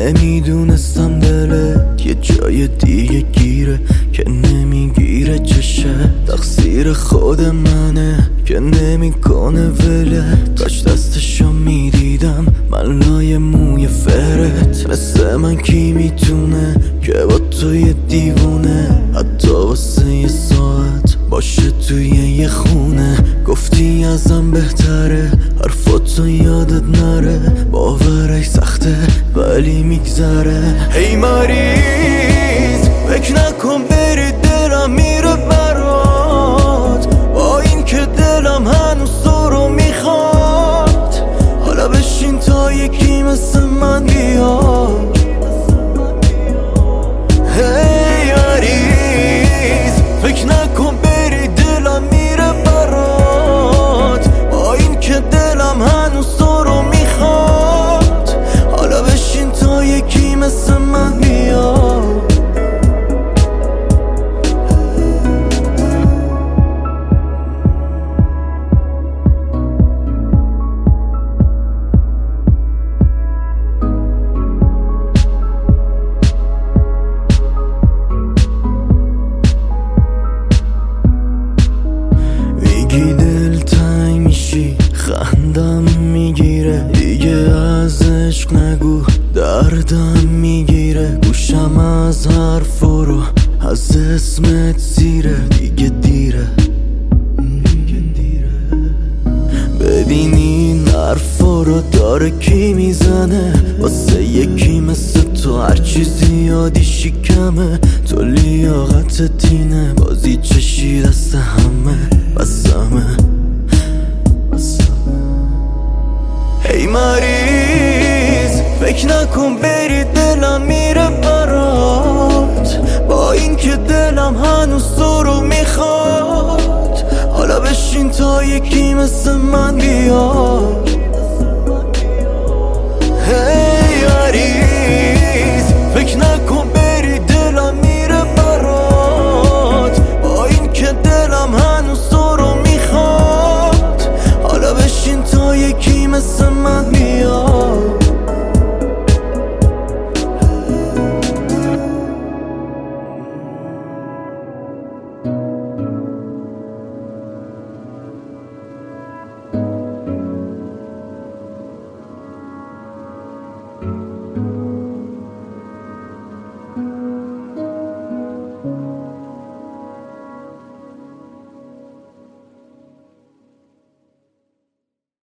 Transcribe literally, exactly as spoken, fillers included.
نمیدونستم دلت یه جای دیگه گیره که نمیگیره چشه. تقصیر خود منه که نمیکنه ولت. کاش دستشو میدیدم من لای موی فرت. مثل من کی میتونه که با تو یه دیوونه حتی واسه یه ساعت باشه توی یه خونه. گفتی ازم بهتره حرفاتو یادت نره. باورش سخته ولی میگذره. هی مریض فکر نکن بری دلم میره برات. با این که دلم هنوز تو رو میخواد. حالا بشین تا یکی مثل من بیاد. هی مریض فکر نکن بری دلم میره برات. با این که دلم هنوز تو رو میخواد. حالا بشین تا یکی مثل من بیاد. میگی دلتنگ میشی خندم میگیره. دیگه از عشق نگو دردم میگیره. گوشم از حرف رو از اسمت زیره. دیگه دیره ببین این حرفا رو داره کی میزنه. واسه یکی مثل تو هرچی زیادی شکمه. تو لیاقتت اینه بازی چشی دست همه بسمه. هی مریض فکر نکن بری دلم میره برات. با این که دلم هنوز تو رو میخواد. حالا بشین تا یکی مثل من بیاد. هی مریض فکر نکن بری دلم میره برات. با این که دلم هنوز تو رو میخواد. حالا بشین تا یکی مثل من بیاد. thank you